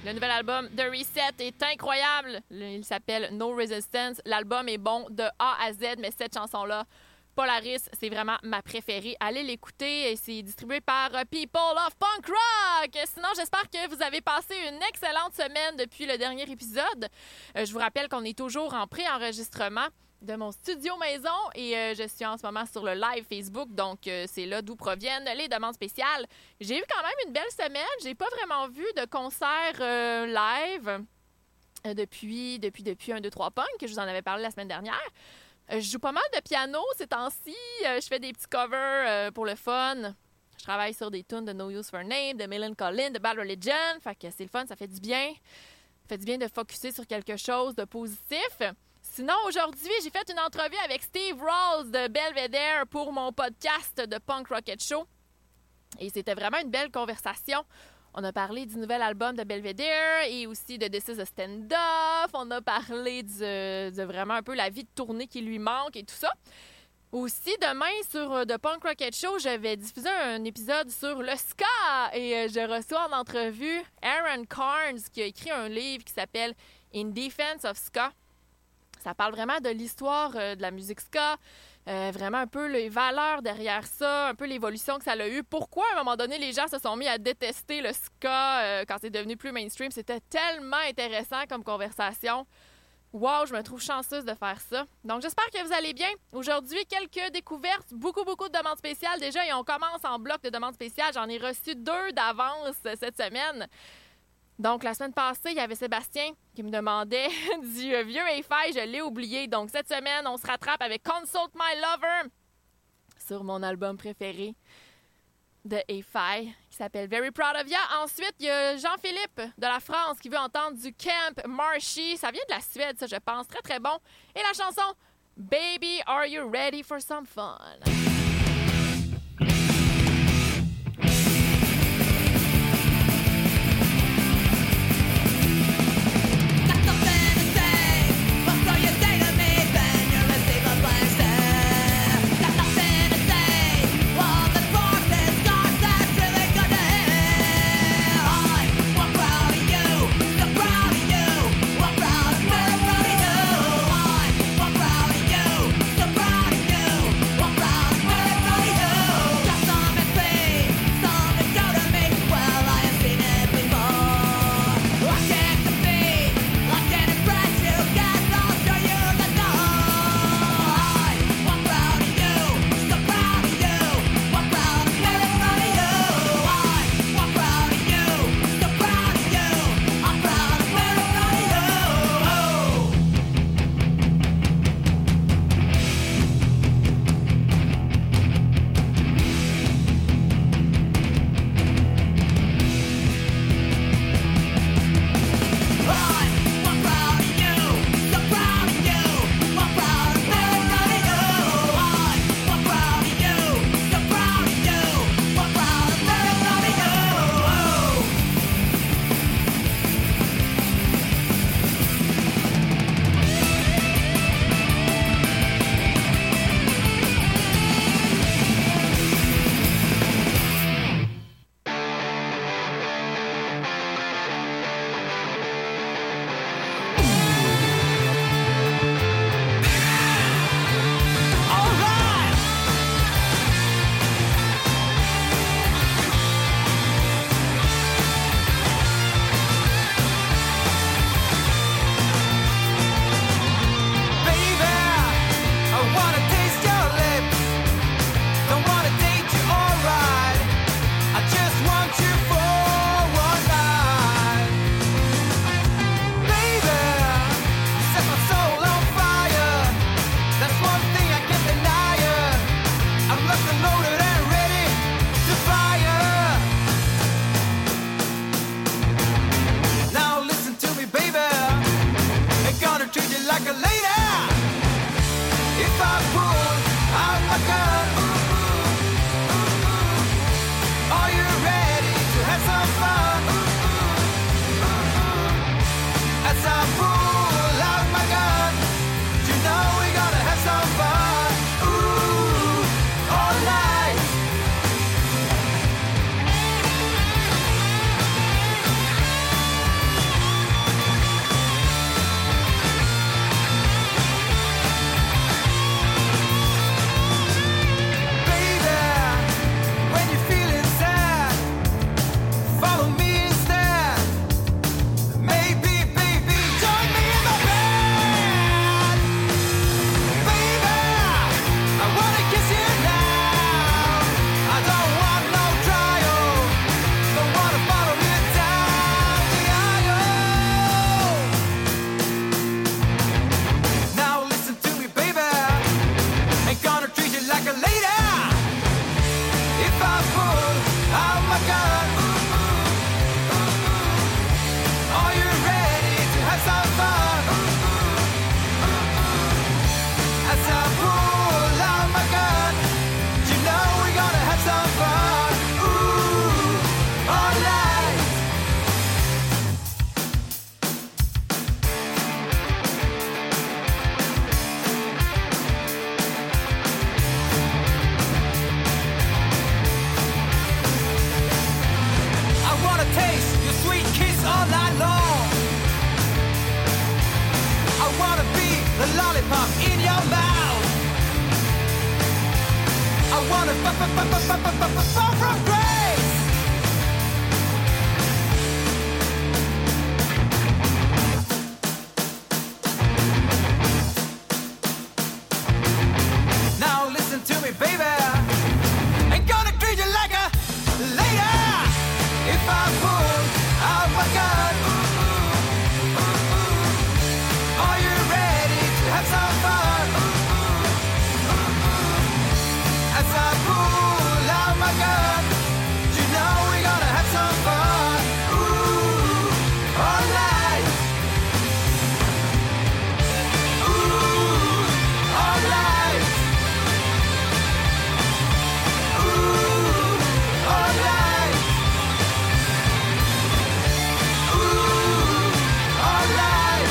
Le nouvel album de Reset est incroyable. Il s'appelle No Resistance. L'album est bon de A à Z, mais cette chanson-là, Polaris, c'est vraiment ma préférée. Allez l'écouter. C'est distribué par People of Punk Rock. Sinon, j'espère que vous avez passé une excellente semaine depuis le dernier épisode. Je vous rappelle qu'on est toujours en pré-enregistrement de mon studio maison et je suis en ce moment sur le live Facebook, donc c'est là d'où proviennent les demandes spéciales. J'ai eu quand même une belle semaine. J'ai pas vraiment vu de concert live depuis 1, 2, 3 Punk, que je vous en avais parlé la semaine dernière. Je joue pas mal de piano ces temps-ci. Je fais des petits covers pour le fun. Je travaille sur des tunes de No Use for a Name, de Millen Collin, de Bad Religion. Fait que c'est le fun, ça fait du bien. Ça fait du bien de focusser sur quelque chose de positif. Sinon, aujourd'hui, j'ai fait une entrevue avec Steve Rawls de Belvedere pour mon podcast de Punk Rocket Show. Et c'était vraiment une belle conversation. On a parlé du nouvel album de Belvedere et aussi de This is a Stand-Off. On a parlé de vraiment un peu la vie de tournée qui lui manque et tout ça. Aussi, demain, sur The Punk Rocket Show, je vais diffuser un épisode sur le ska. Et je reçois en entrevue Aaron Carnes, qui a écrit un livre qui s'appelle In Defense of Ska. Ça parle vraiment de l'histoire de la musique ska, vraiment un peu les valeurs derrière ça, un peu l'évolution que ça a eu. Pourquoi, à un moment donné, les gens se sont mis à détester le ska quand c'est devenu plus mainstream. C'était tellement intéressant comme conversation. Wow, je me trouve chanceuse de faire ça. Donc, j'espère que vous allez bien. Aujourd'hui, quelques découvertes, beaucoup de demandes spéciales déjà. Et on commence en bloc de demandes spéciales. J'en ai reçu 2 d'avance cette semaine. Donc, la semaine passée, il y avait Sébastien qui me demandait du vieux A-Fi. Je l'ai oublié. Donc, cette semaine, on se rattrape avec Consult My Lover sur mon album préféré de A-Fi qui s'appelle Very Proud of Ya. Ensuite, il y a Jean-Philippe de la France qui veut entendre du Camp Marshy. Ça vient de la Suède, ça, je pense. Très, très bon. Et la chanson Baby, Are You Ready for Some Fun? Proud lollipop in your mouth. I wanna fall from grace. Now listen to me, baby. Ain't gonna treat you like a lady. If I pull out my gun, are you ready to have some fun? As I pull out my gun, you know we're gonna have some fun. Ooh, all night. Ooh, all night. Ooh, all night. Ooh, all night.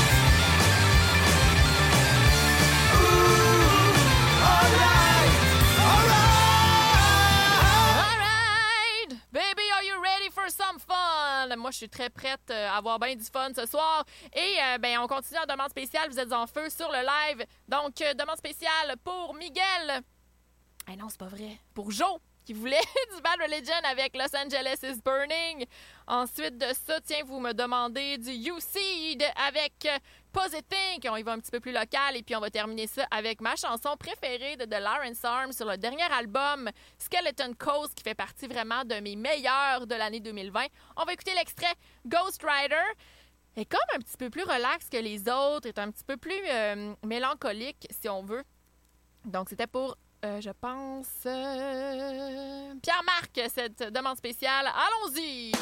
Ooh, all right. All right. Alright! Baby, are you ready for some fun? Moi, je suis très prête à avoir bien du fun ce soir. Et ben, on continue en demande spéciale. Vous êtes en feu sur le live. Donc, demande spéciale pour Miguel. Eh non, c'est pas vrai. Pour Joe, qui voulait du Bad Religion avec Los Angeles is Burning. Ensuite de ça, tiens, vous me demandez du U-Seed avec Positing. On y va un petit peu plus local. Et puis, on va terminer ça avec ma chanson préférée de The Lawrence Arms sur le dernier album, Skeleton Coast, qui fait partie vraiment de mes meilleurs de l'année 2020. On va écouter l'extrait Ghost Rider. Est comme un petit peu plus relax que les autres, est un petit peu plus mélancolique, si on veut. Donc, c'était pour, je pense, Pierre-Marc, cette demande spéciale. Allons-y!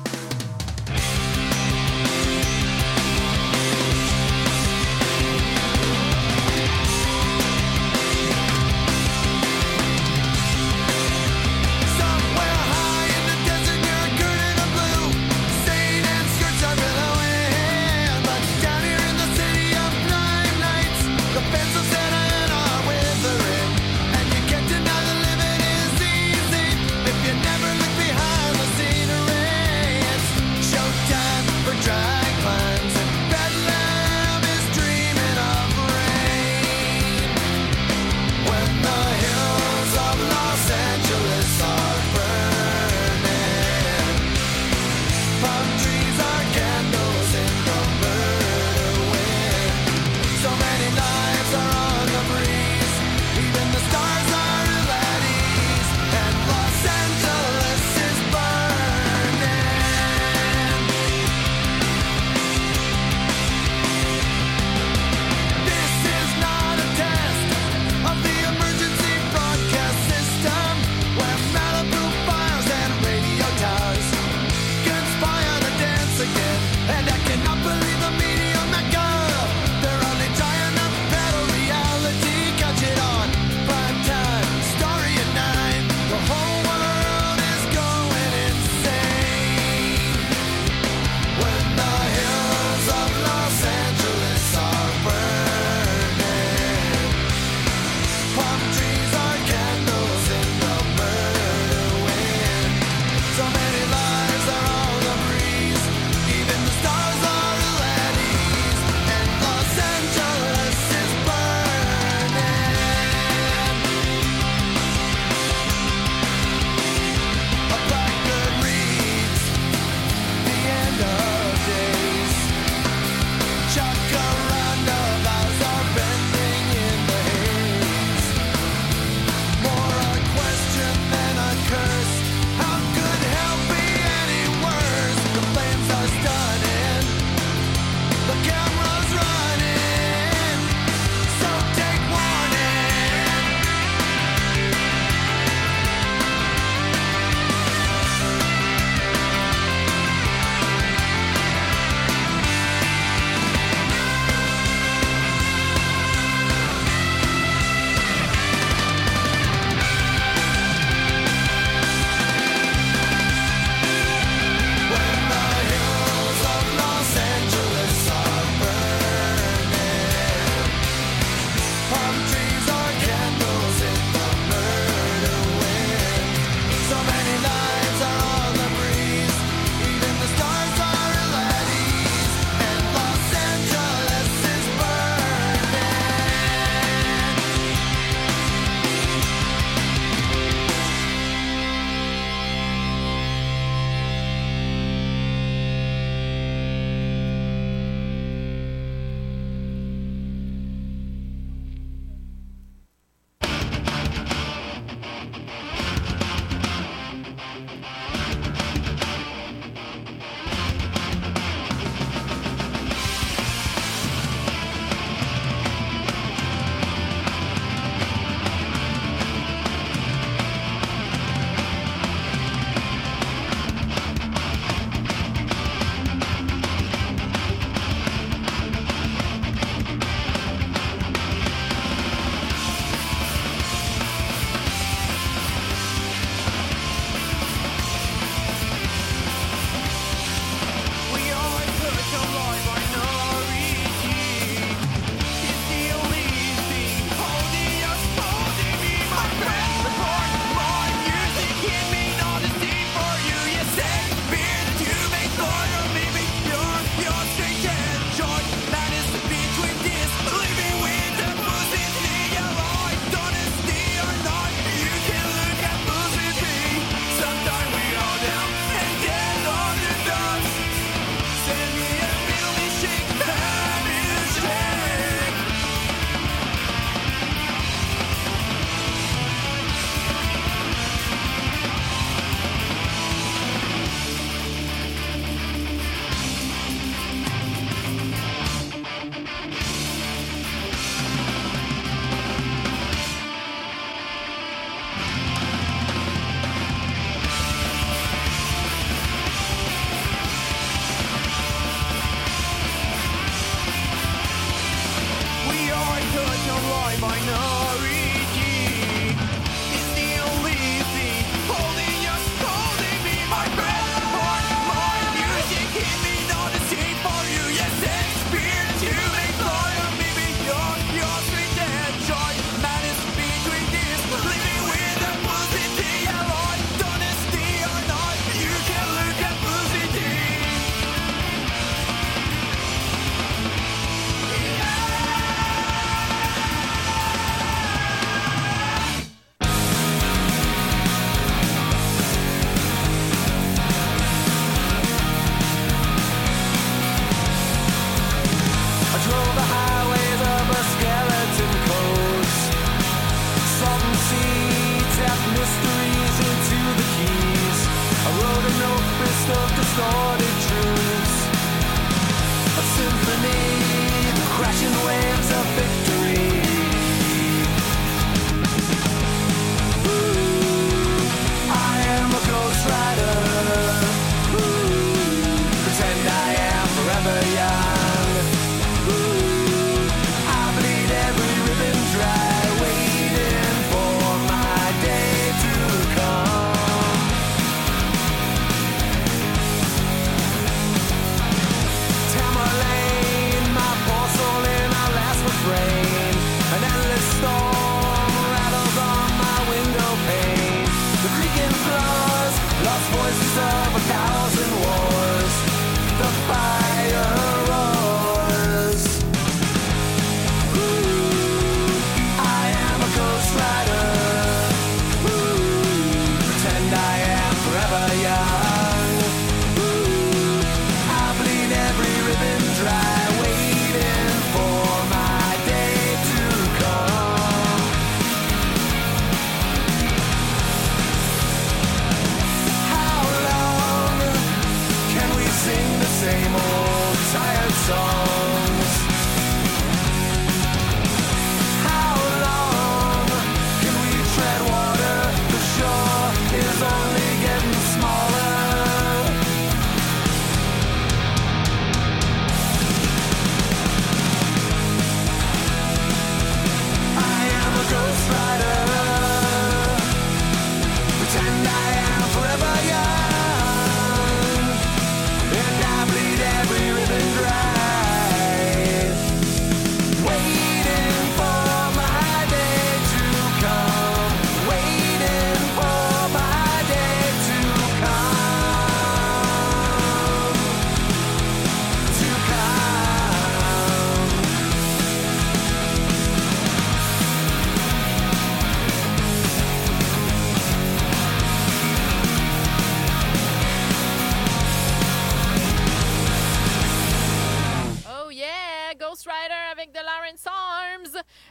Somewhere high in the desert near a curtain of blue, Satan and skirts are billowing. But down here in the city of nine nights, the pencils that are withering. And you can't deny the living is easy if you never look behind the scenery.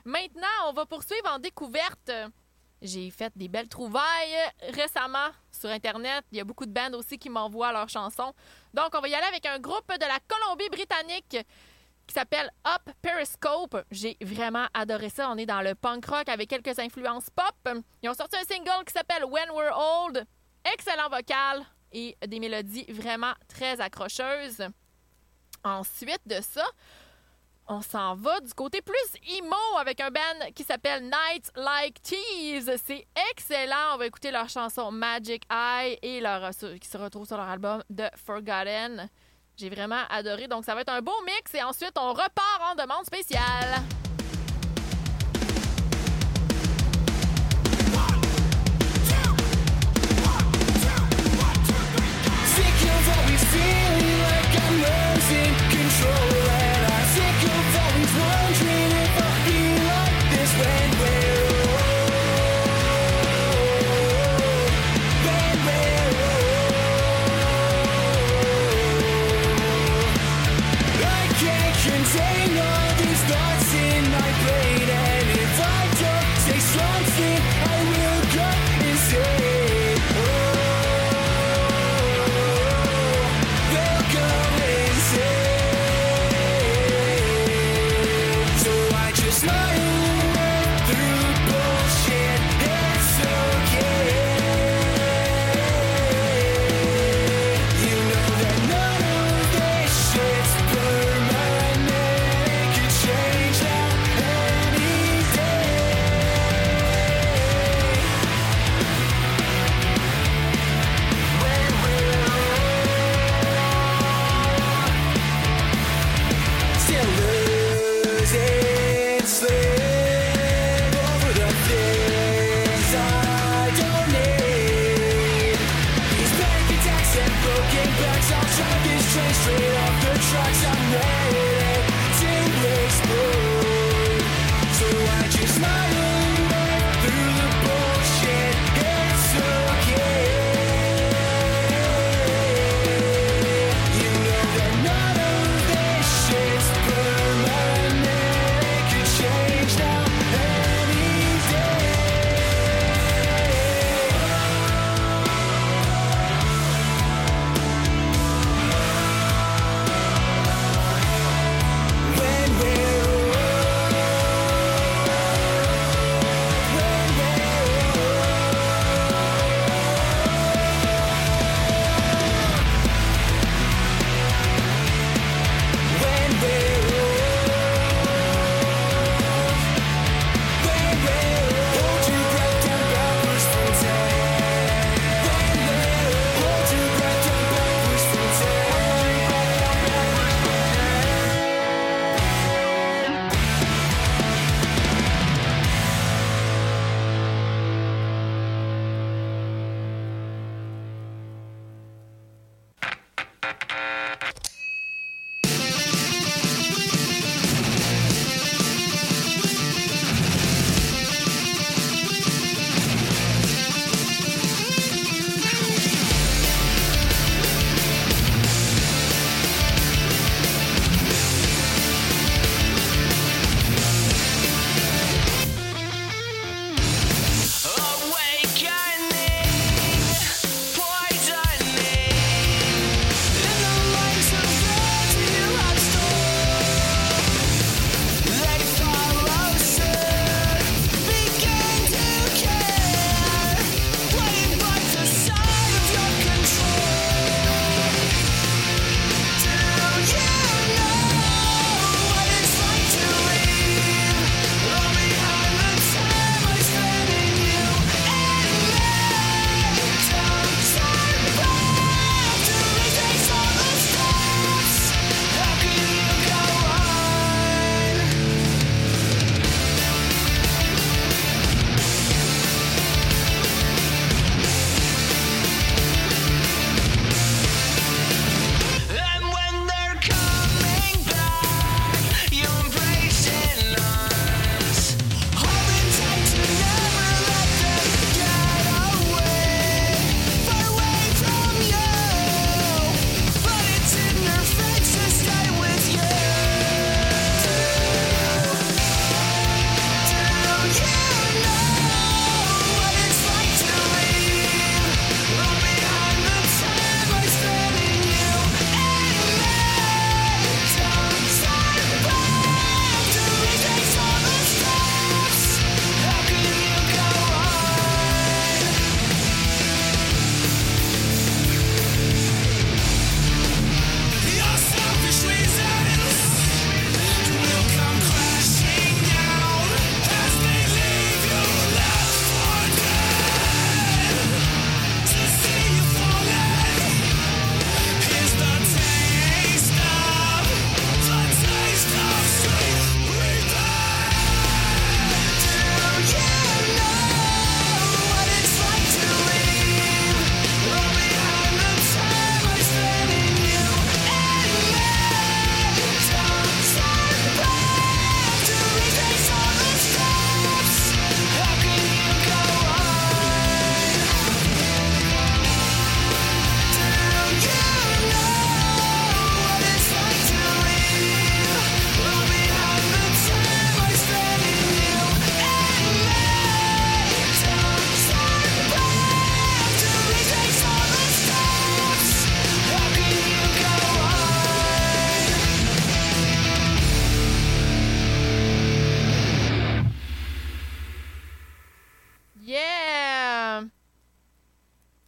Maintenant, on va poursuivre en découverte. J'ai fait des belles trouvailles récemment sur Internet. Il y a beaucoup de bands aussi qui m'envoient leurs chansons. Donc, on va y aller avec un groupe de la Colombie-Britannique qui s'appelle Up Periscope. J'ai vraiment adoré ça. On est dans le punk rock avec quelques influences pop. Ils ont sorti un single qui s'appelle When We're Old. Excellent vocal et des mélodies vraiment très accrocheuses. Ensuite de ça, on s'en va du côté plus emo avec un band qui s'appelle Nights Like Tease. C'est excellent. On va écouter leur chanson Magic Eye et qui se retrouve sur leur album The Forgotten. J'ai vraiment adoré. Donc, ça va être un beau mix. Et ensuite, on repart en demande spéciale. Contain all these thoughts in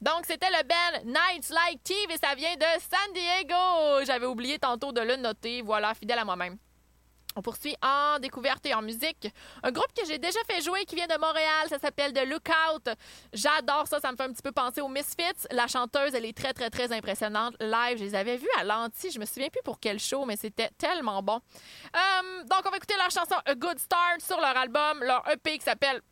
Donc, c'était le band Nights Like Eve et ça vient de San Diego. J'avais oublié tantôt de le noter. Voilà, fidèle à moi-même. On poursuit en découverte et en musique. Un groupe que j'ai déjà fait jouer qui vient de Montréal, ça s'appelle The Lookout. J'adore ça, ça me fait un petit peu penser aux Misfits. La chanteuse, elle est très, très, très impressionnante. Live, je les avais vus à l'Anti. Je me souviens plus pour quel show, mais c'était tellement bon. Donc, on va écouter leur chanson A Good Start sur leur album, leur EP qui s'appelle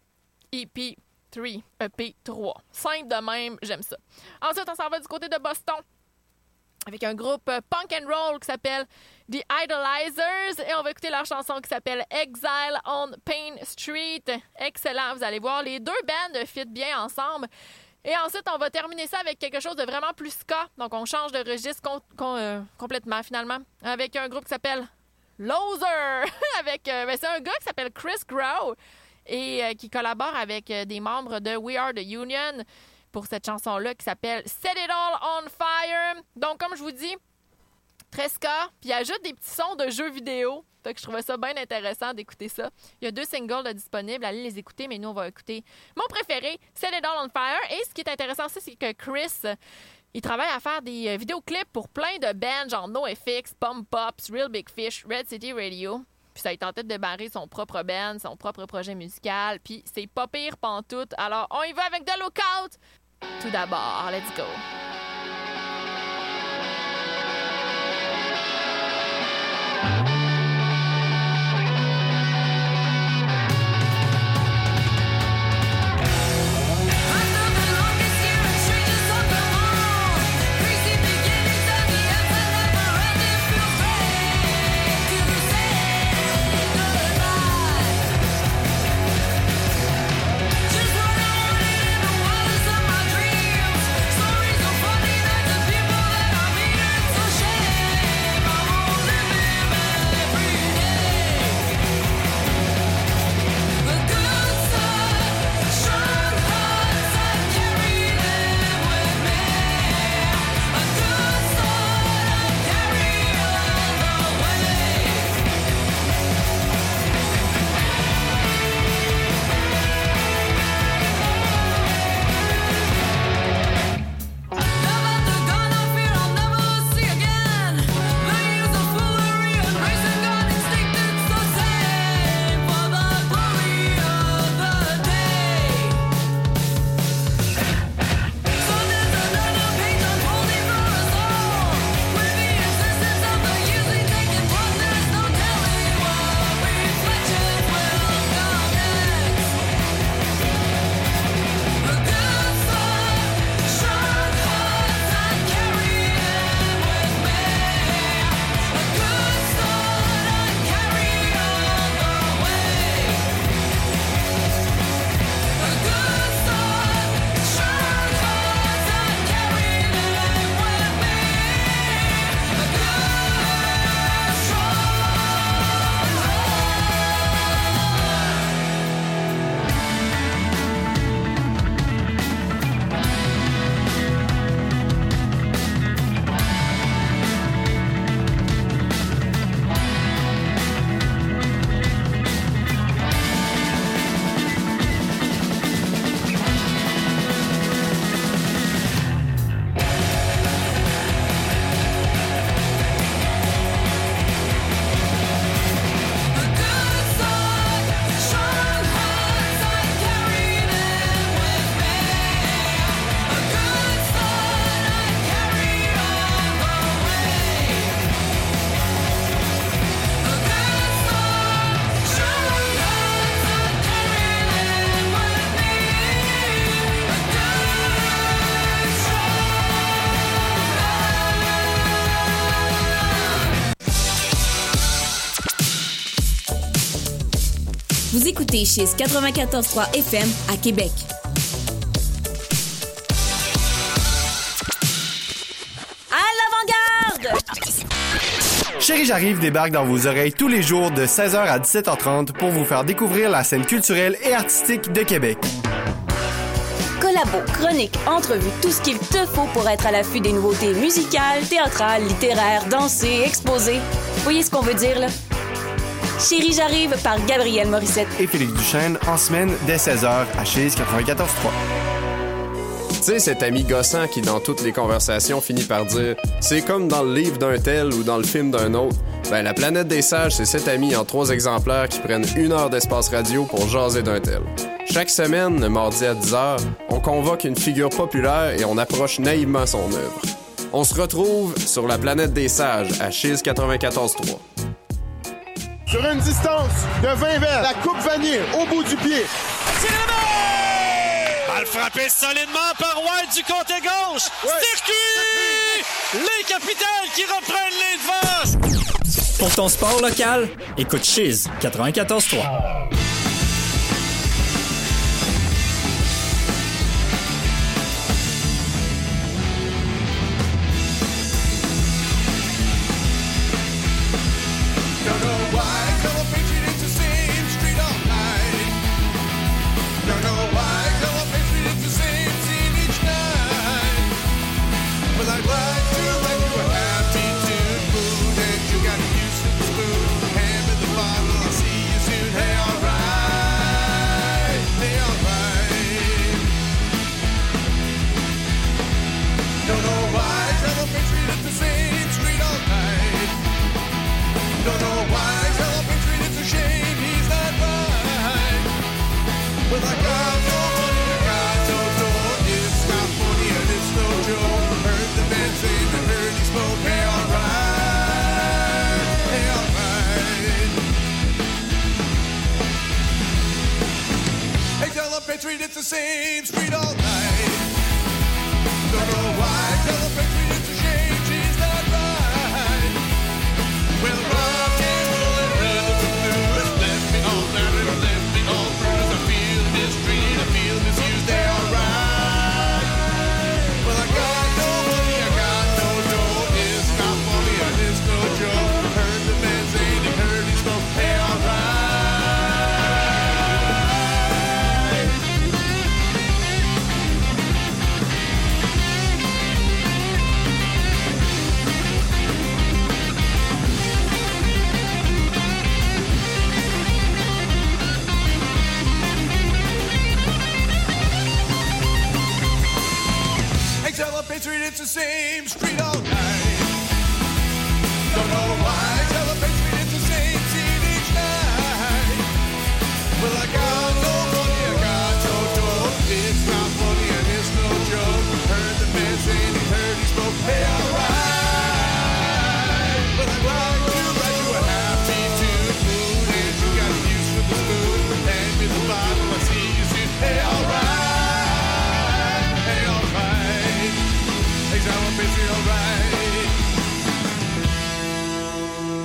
EP3. EP3. Simple de même, j'aime ça. Ensuite, on s'en va du côté de Boston avec un groupe punk and roll qui s'appelle The Idolizers et on va écouter leur chanson qui s'appelle Exile on Pain Street. Excellent, vous allez voir, les deux bands fit bien ensemble. Et ensuite, on va terminer ça avec quelque chose de vraiment plus ska. Donc, on change de registre complètement, finalement, avec un groupe qui s'appelle Loser. C'est un gars qui s'appelle Chris Grow et qui collabore avec des membres de We Are the Union pour cette chanson-là qui s'appelle Set It All on Fire. Donc, comme je vous dis, très ska, puis il ajoute des petits sons de jeux vidéo. Fait que je trouvais ça bien intéressant d'écouter ça. Il y a 2 singles disponibles, allez les écouter, mais nous, on va écouter mon préféré, Set It All on Fire. Et ce qui est intéressant aussi, c'est que Chris, il travaille à faire des vidéoclips pour plein de bands, genre NoFX, Pump Pops, Real Big Fish, Red City Radio. Puis ça, il tentait de démarrer son propre band, son propre projet musical. Puis c'est pas pire pantoute. Alors, on y va avec The Lookout. Tout d'abord, let's go. Vous écoutez chez 94.3 FM à Québec. À l'avant-garde! Chérie J'arrive débarque dans vos oreilles tous les jours de 16h à 17h30 pour vous faire découvrir la scène culturelle et artistique de Québec. Collabos, chroniques, entrevues, tout ce qu'il te faut pour être à l'affût des nouveautés musicales, théâtrales, littéraires, dansées, exposées. Voyez ce qu'on veut dire, là? Chérie J'arrive par Gabrielle Morissette Et Félix Duchesne en semaine dès 16h à Chise 94.3. Tu sais, cet ami gossant qui, dans toutes les conversations, finit par dire « C'est comme dans le livre d'un tel ou dans le film d'un autre. » Ben, la planète des sages, c'est cet ami en 3 exemplaires qui prennent 1 heure d'espace radio pour jaser d'un tel. Chaque semaine, le mardi à 10h, on convoque une figure populaire et on approche naïvement son œuvre. On se retrouve sur la planète des sages à Chiz 94.3. Sur une distance de 20 verres, la coupe vanille au bout du pied. Balle frappée solidement par White du côté gauche. Circuit! Les capitales qui reprennent les devants. Pour ton sport local, écoute Chiz 94.3. Don't know why, tell a patriot it's the same street all night. Don't know why, tell a patriot it's the same scene each night. Well, I'd like to let you a attitude mood, and you got used to the spoon. Hand me the bottle, I'll see you soon. Hey, alright, hey, alright. Don't know why, tell a patriot it's the same street all night. Don't know why, tell a patriot it's a shame he's not right. Well, I got no money, I got no dough. It's got money and it's no joke. Heard the man say and heard he spoke. Hey, alright, hey, alright. Hey, tell a patriot it's the same street all night. Don't know why, tell a patriot it's a shame she's not right. Well, rock and roll and rhythm and blues left me all down and left me all bruised. I feel mistreated, I feel misused. They alright. Well, I got no money, I got no dough. It's not funny and it's no joke. Heard the man say and heard he spoke. They alright. Hey, tell a patriot it's the same street all night. Don't know why, tell a patriot it's the same scene each night. Well, I got no money, I got no dough. It's not funny and it's no joke. Heard the man say and he heard he spoke. Hey, alright. Well, I'd like to write you a happy tune mood, and you got used to the spoon. Hand me the bottle, I'll see you soon. Hey, alright. Hey, alright. Hey, tell a patriot alright.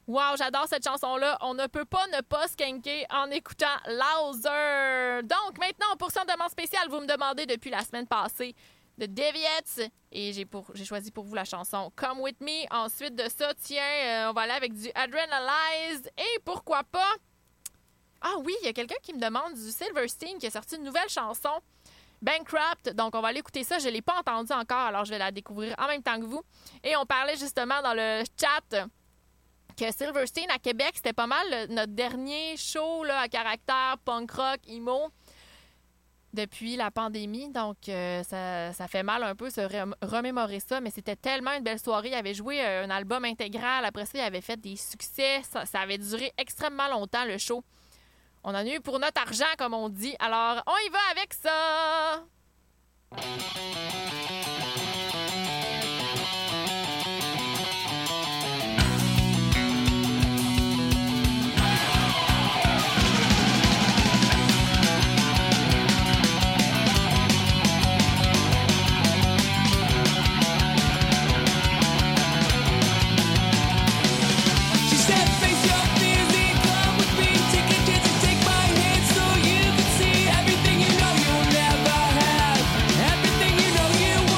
Wow, j'adore cette chanson-là. On ne peut pas ne pas skanker en écoutant Louser. Donc, maintenant, on poursuit en demande spéciale. Vous me demandez depuis la semaine passée de Deviates. Et j'ai choisi pour vous la chanson Come With Me. Ensuite de ça, tiens, on va aller avec du Adrenalize. Et pourquoi pas... Ah oui, il y a quelqu'un qui me demande du Silverstein qui a sorti une nouvelle chanson, Bankrupt. Donc, on va aller écouter ça. Je ne l'ai pas entendue encore, alors je vais la découvrir en même temps que vous. Et on parlait justement dans le chat que Silverstein à Québec, c'était pas mal notre dernier show là, à caractère punk rock, emo depuis la pandémie. Donc, ça fait mal un peu se remémorer ça, mais c'était tellement une belle soirée. Il avait joué un album intégral. Après ça, il avait fait des succès. Ça avait duré extrêmement longtemps, le show. On en a eu pour notre argent, comme on dit. Alors, on y va avec ça! Everything you know you'll never have. Everything you know you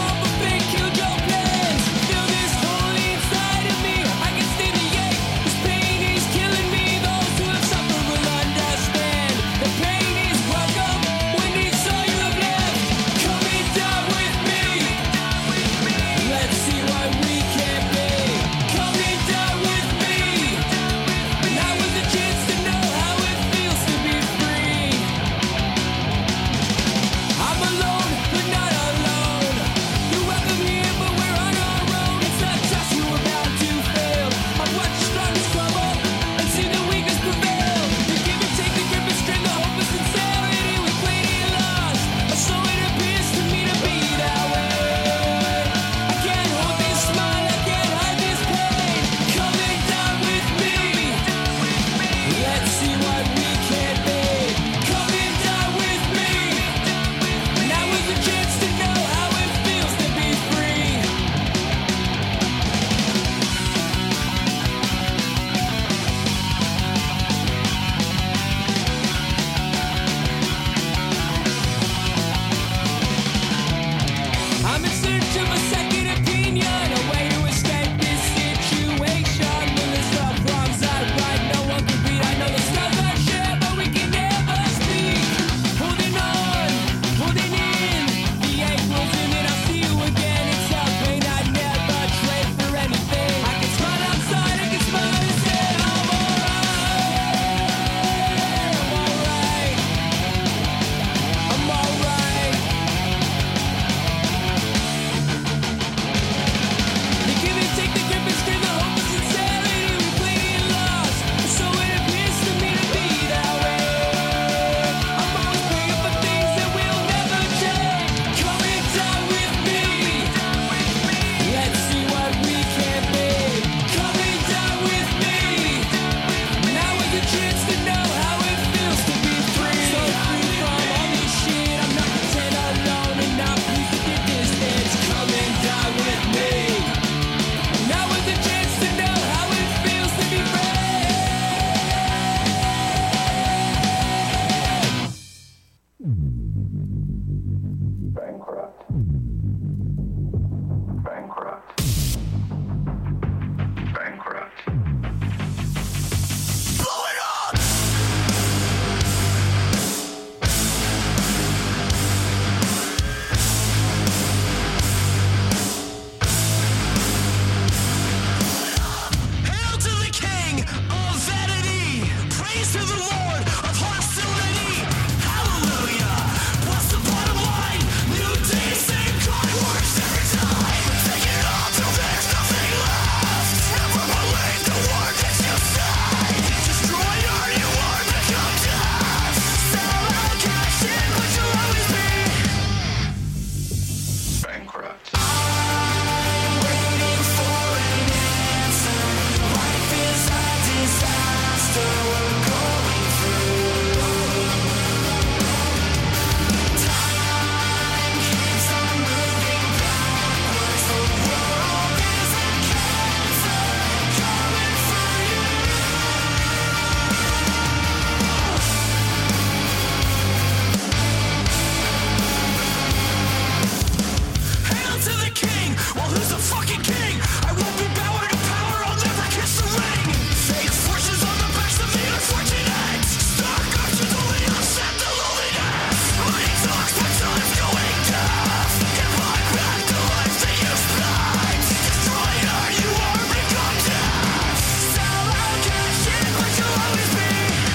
Well, who's the fucking king? I won't be bowing to power, I'll never kiss the ring. Fake fortunes on the backs of the unfortunate. Stark archers only offset the loneliness. Money talks, but time's going deaf. Get bought back the life that you spent. Destroyer, you are become death. Sell out, cash in, but you'll always be.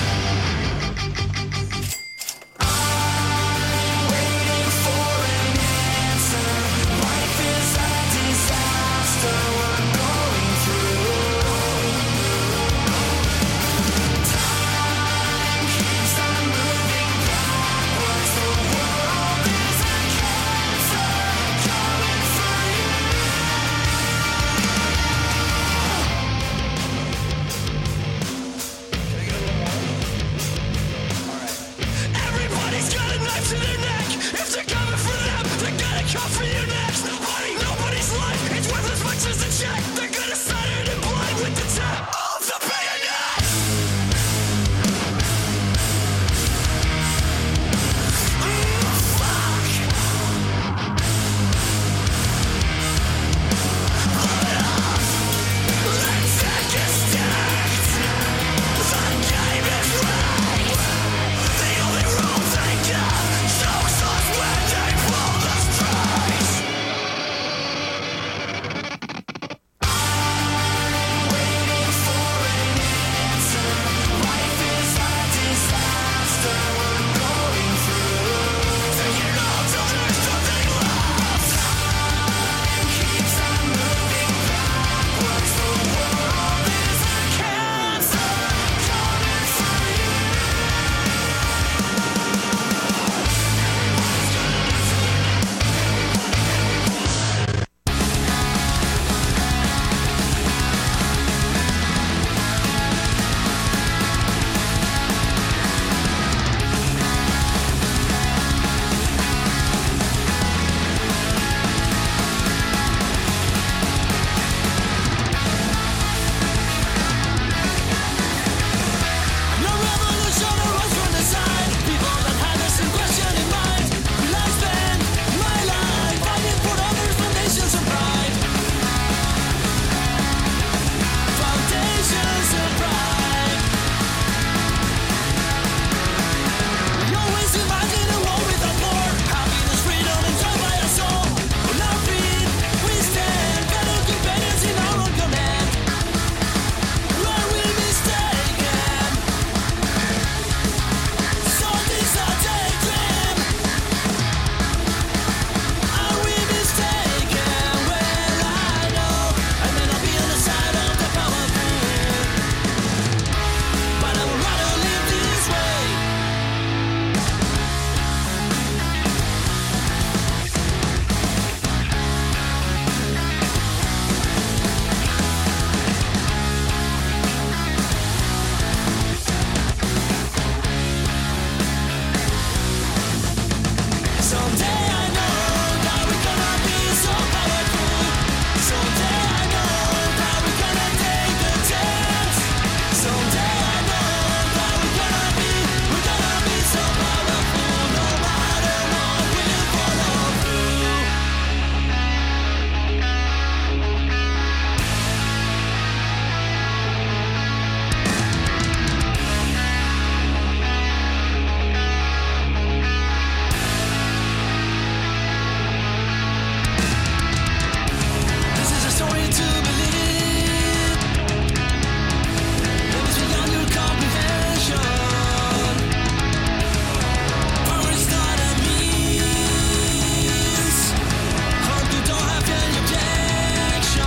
I'm waiting for an answer. Life is a disaster we're going through. Time keeps on moving backwards. The world is a cancer coming for you. Everybody's got a knife to their neck. If they're coming for them, they're gonna come for you next. Nobody's life, it's worth as much as a check. They're gonna sign it in blood with the tip of the bayonet. Fuck. Let's take a stand. The game is rigged. The only rules they got shows us when they pull the strings. I'm waiting for an answer. Life is a disaster we're going through. Take it all till there's nothing left. Time keeps on moving backwards. The world is a cancer coming for you. No revolution arose from the side. People that had the same question in mind. Will I spend my life fighting for others, foundations of pride? Foundations of pride. We always imagine a world without war. Happiness, freedom, and joy by our soul. On our feet we stand, better companions in our own command. Were we mistaken? So these are daydream. Are we mistaken? Well, I know I may not be on the side of the powerful, but I would rather live this way. Someday I know that we're gonna be so powerful. Someday I know that we're gonna take the chance. Someday I know that we're gonna be so powerful. No matter what, we'll follow through. This is a story to believe. Limits beyond your comprehension. Power is not a means. Hope you don't have any objection.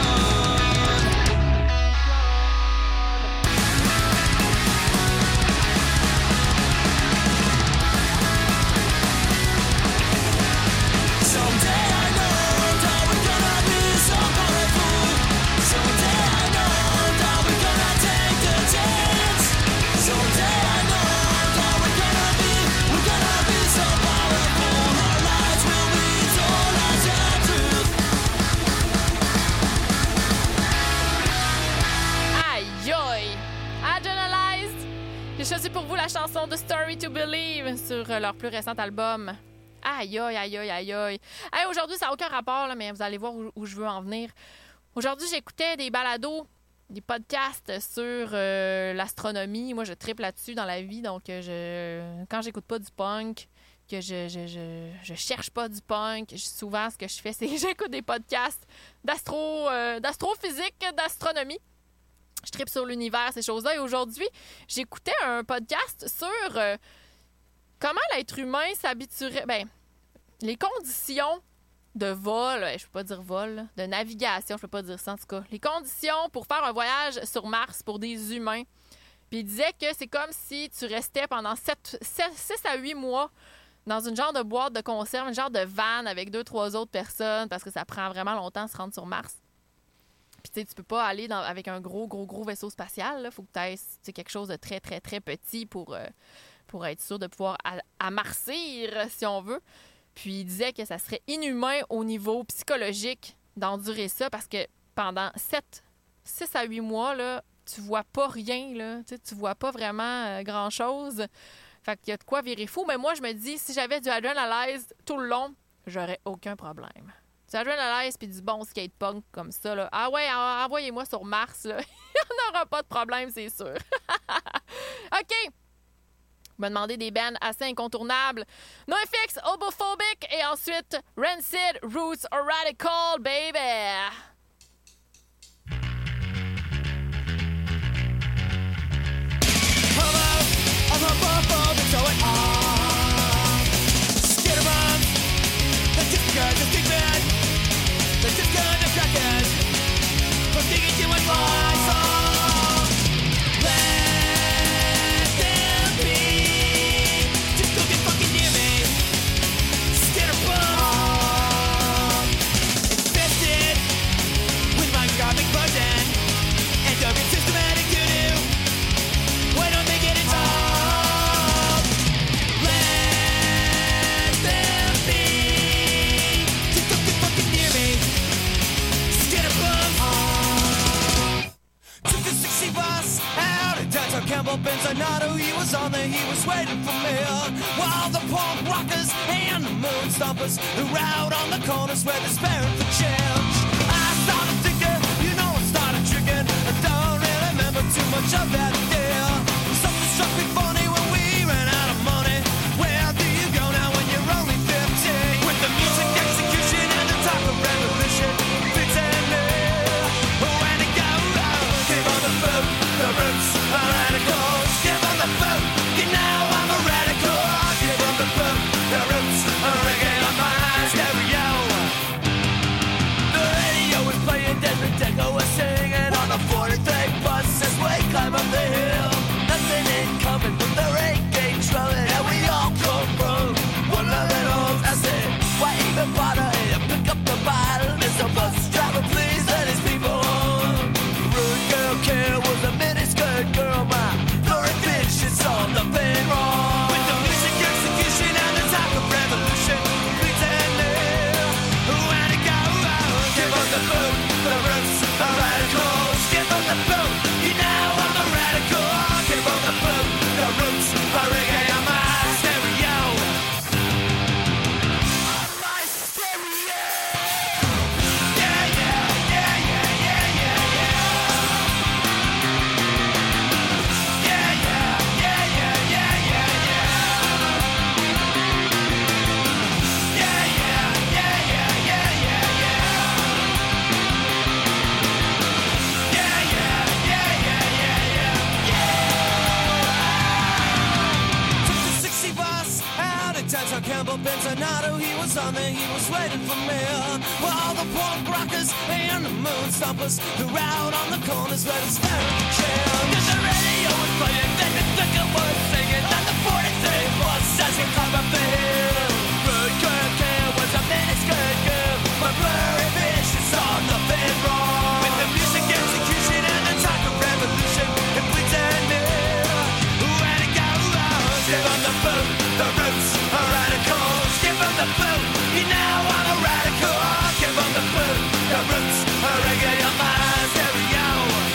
Someday I know that we're gonna be so powerful. Someday I know that we're gonna take the chance. Someday I know that we're gonna be so powerful. Our lives will be told as the truth. Aïe aïe! Adrenalized! J'ai choisi pour vous la chanson de Story to Believe sur leur plus récent album. Aïe, aïe, aïe, aïe, aïe, aïe. Hey, aujourd'hui, ça n'a aucun rapport, là, mais vous allez voir où je veux en venir. Aujourd'hui, j'écoutais des balados, des podcasts sur l'astronomie. Moi, je tripe là-dessus dans la vie. Donc, quand j'écoute pas du punk, que je cherche pas du punk, souvent, ce que je fais, c'est que j'écoute des podcasts d'astrophysique, d'astronomie. Je tripe sur l'univers, ces choses-là. Et aujourd'hui, j'écoutais un podcast sur comment l'être humain s'habituerait... les conditions de vol, je peux pas dire vol, de navigation, je peux pas dire ça en tout cas. Les conditions pour faire un voyage sur Mars pour des humains. Puis il disait que c'est comme si tu restais pendant 6 à 8 mois dans une genre de boîte de conserve, une genre de van avec 2-3 autres personnes parce que ça prend vraiment longtemps de se rendre sur Mars. Puis tu sais, tu peux pas aller avec un gros vaisseau spatial. Il faut que tu aies quelque chose de très, très, très petit pour être sûr de pouvoir amarcir, si on veut. Puis il disait que ça serait inhumain au niveau psychologique d'endurer ça parce que pendant 6 à 8 mois, là, tu vois pas rien. Là, tu vois pas vraiment grand-chose. Fait qu'il y a de quoi virer fou. Mais moi, je me dis, si j'avais du Adrenalize tout le long, j'aurais aucun problème. Du Adrenalize puis du bon skate punk comme ça. Là. Ah ouais, envoyez-moi sur Mars. Là. Il n'y en aura pas de problème, c'est sûr. OK. Me demander des bands assez incontournables. NoFX, Homophobic et ensuite Rancid, Roots or Radical, baby! Campbell Benzinato, he was on there, he was waiting for me. While the punk rockers and the moon stompers, the route on the corners where they're sparing for change. I started thinking, I started tricking. I don't really remember too much of that day. Something struck me funny when we ran out of money. Where do you go now when you're only 15? With the music execution and the type of revolution, pretend when it go, keep on the boat, the roots. Radicals, give on the boat. Now I'm a radical. Give on the boat. The roots are reggae on my stereo. The radio is playing Desmond Deco was singing on the 43 bus as we climb up the hill. Nothing ain't coming from the reggae drumming, and we all come from one of the old. I said, why even bother? Hey, pick up the bottle. Mr. Bus driver, please let his people home. Rude girl care was a miniskirt girl, my glory bitch, it's all nothing wrong. With the music execution and the type of revolution, pretending when it go out. Give up the boot, the roots are radicals. Give up the boot, I'm a radical. Give up the boot, the roots are reggae on my stereo. On my stereo. Yeah, yeah, yeah, yeah, yeah, yeah, yeah. Campbell Benzinato, he was on there, he was waiting for me. While the punk rockers and the moon stompers, the route on the corners where the staring change. Cause the radio was playing, then the thicker was singing, and the 43 bus as we climb up the hill. Rude girl care was a miniskirt girl, my blurry vision saw nothing wrong. With the music execution and the talk of revolution, and pretending when it go out. Give on the boot, the roots are radicals. Give on the boot, now I'm a radical. Give on the boot, the roots are reggae on my stereo.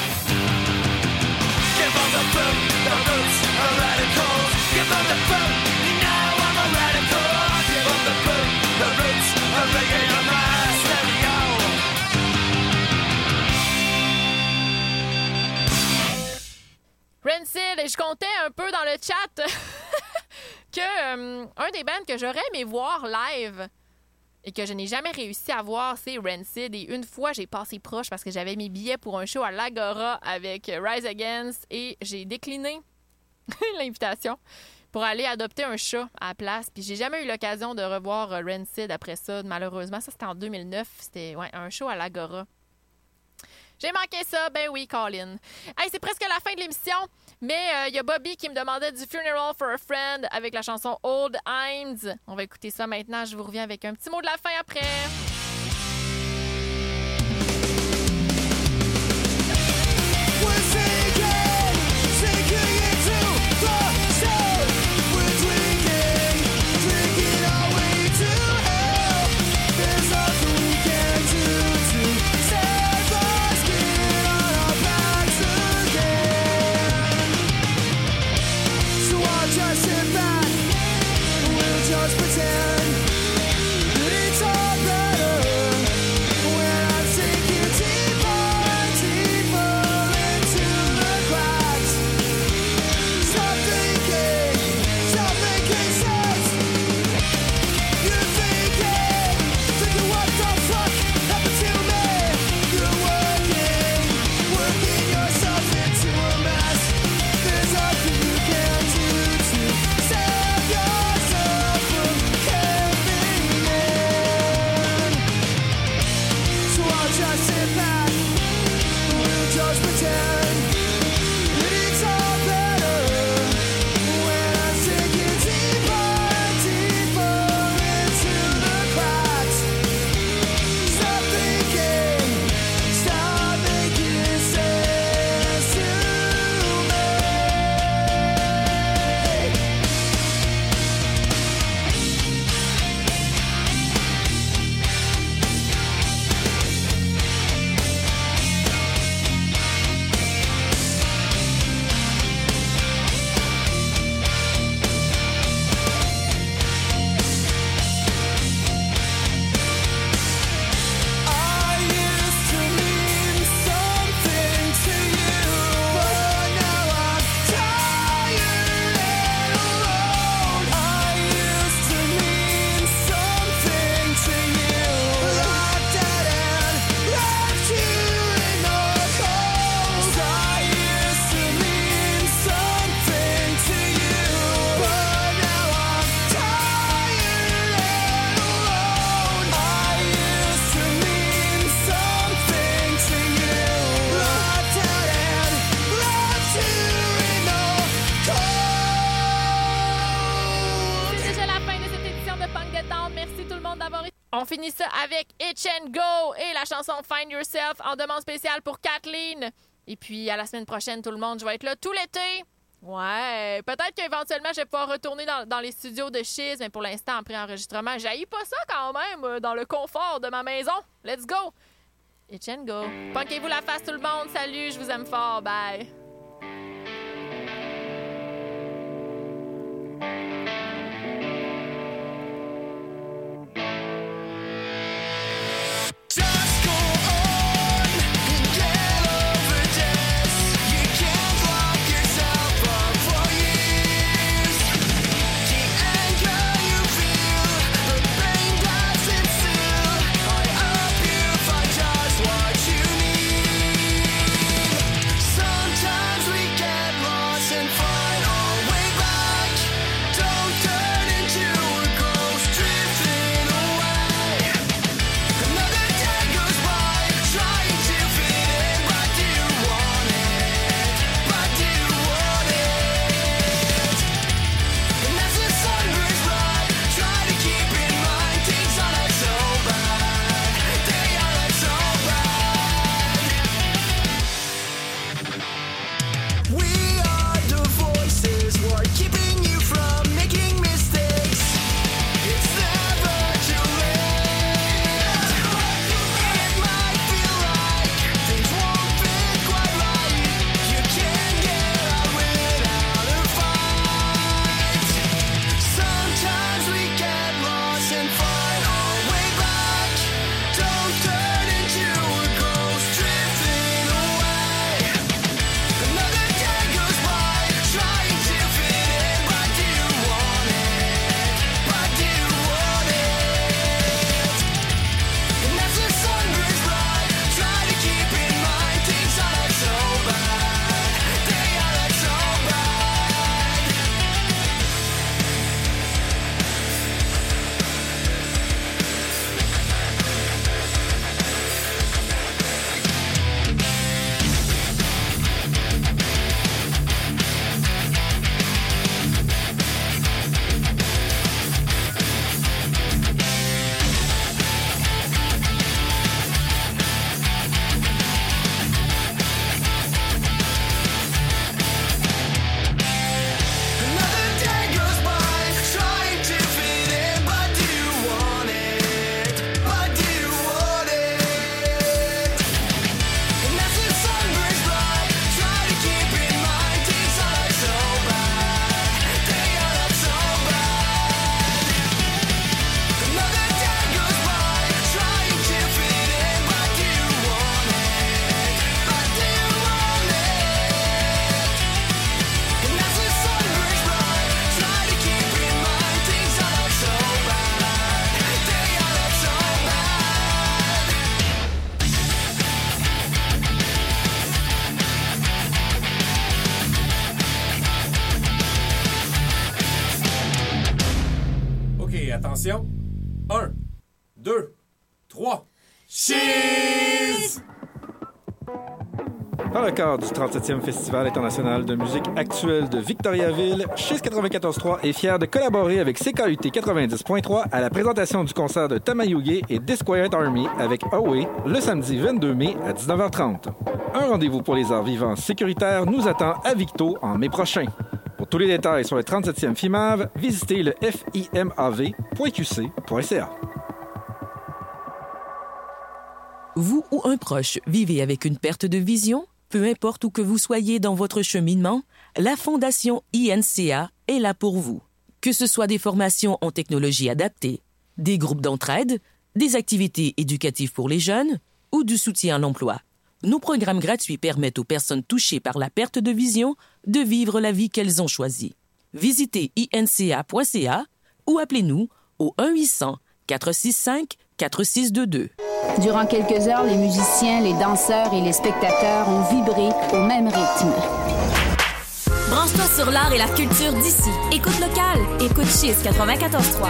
Give on the boot, the roots are radicals. Give on the boot, now I'm a radical. Give on the boot. racontait un peu dans le chat que un des bands que j'aurais aimé voir live et que je n'ai jamais réussi à voir, c'est Rancid. Et une fois, j'ai passé proche parce que j'avais mes billets pour un show à l'Agora avec Rise Against et j'ai décliné l'invitation pour aller adopter un chat à la place. Puis j'ai jamais eu l'occasion de revoir Rancid après ça, malheureusement. Ça, c'était en 2009. C'était un show à l'Agora. J'ai manqué ça, ben oui, Colin. Hey, c'est presque la fin de l'émission, mais il y a Bobby qui me demandait du Funeral for a Friend avec la chanson Old Hinds. On va écouter ça maintenant. Je vous reviens avec un petit mot de la fin après. Just pretend that it's all better. On finit ça avec Itch and Go et la chanson Find Yourself en demande spéciale pour Kathleen. Et puis, à la semaine prochaine, tout le monde, je vais être là tout l'été. Ouais, peut-être qu'éventuellement, je vais pouvoir retourner dans les studios de Chiz, mais pour l'instant, en pré-enregistrement, j'haïs pas ça quand même, dans le confort de ma maison. Let's go! Itch and Go. Punkez-vous la face, tout le monde. Salut, je vous aime fort. Bye. Just go on and get over this. You can't lock yourself up for years. The anger you feel, the pain that's ensue. I hope you find just what you need. Sometimes Cheese! Dans le cadre du 37e Festival international de musique actuelle de Victoriaville, Cheese 94.3 est fier de collaborer avec CKUT 90.3 à la présentation du concert de Tamayuge et Disquiet Army avec Away le samedi 22 mai à 19h30. Un rendez-vous pour les arts vivants sécuritaires nous attend à Victo en mai prochain. Pour tous les détails sur le 37e FIMAV, visitez le fimav.qc.ca. Vous ou un proche vivez avec une perte de vision? Peu importe où que vous soyez dans votre cheminement, la Fondation INCA est là pour vous. Que ce soit des formations en technologie adaptée, des groupes d'entraide, des activités éducatives pour les jeunes ou du soutien à l'emploi, nos programmes gratuits permettent aux personnes touchées par la perte de vision de vivre la vie qu'elles ont choisie. Visitez inca.ca ou appelez-nous au 1-800-465-4622. Durant quelques heures, les musiciens, les danseurs et les spectateurs ont vibré au même rythme. Branche-toi sur l'art et la culture d'ici. Écoute local. Écoute Cheese 94.3.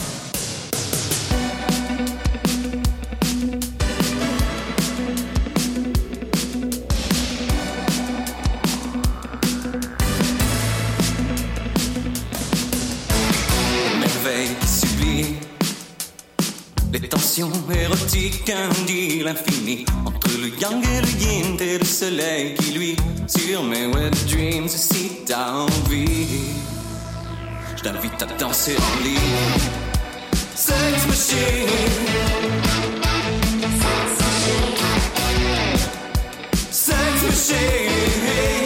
Merveille qui subit les tensions érotiques indient l'infini entre le yang et le yin et le soleil qui lui sur mes wet dreams. Si t'as envie, je t'invite à danser en ligne. Sex machine, sex machine,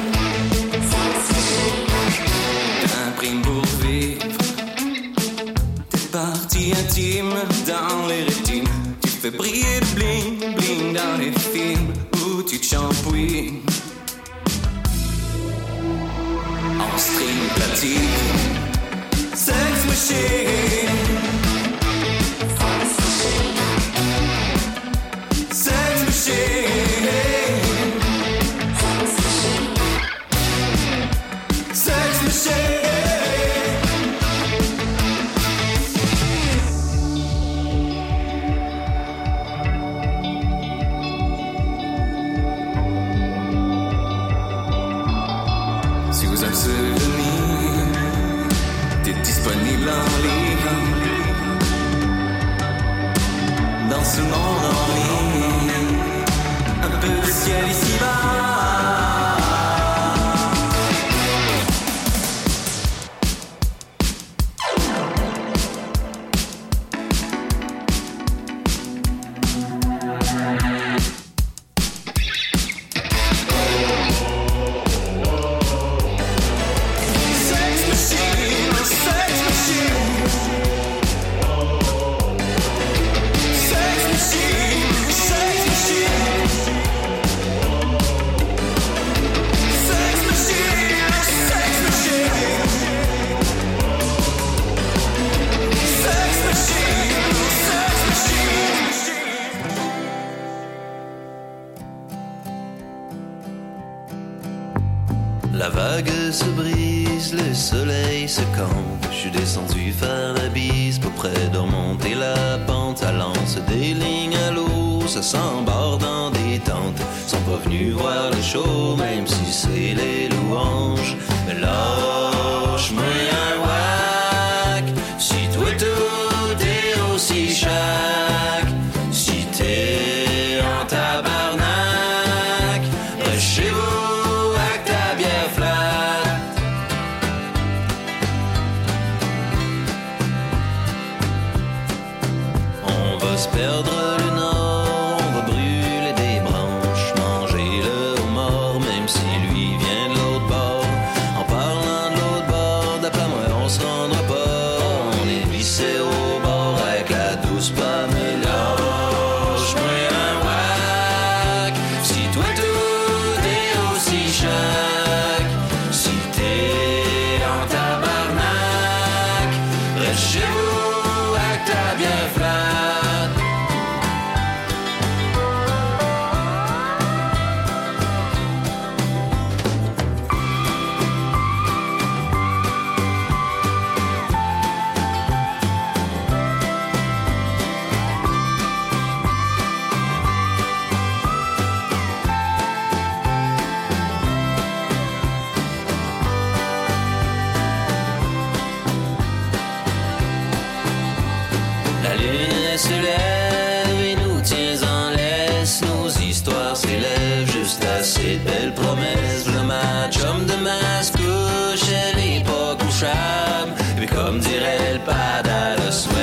t'imprimes pour vivre partie intime dans les rétines. Tu fais briller le bling bling dans les films où tu te shampouines en string platine. Sex machine, sex machine, sex machine. Disponible en ligne, dans ce monde en ligne, un peu de ciel ici-bas. La vague se brise, le soleil se campe. Je suis descendu faire la bise pour près de remonter la pente. Ça lance des lignes à l'eau, ça s'embarque dans des tentes. Sont pas venus voir le show, même si c'est les louanges. Mais lâche-moi un whack, si toi tout est aussi chac. Si t'es en tabarnak, reste chez vous. Perdre le nord, on va brûler des branches, manger le homard, même si lui vient de l'autre bord. En parlant de l'histoire s'élève juste assez de belles promesses. Le match homme de masque couche, elle est pas couchable. Et comme dirait le pad à la souhait.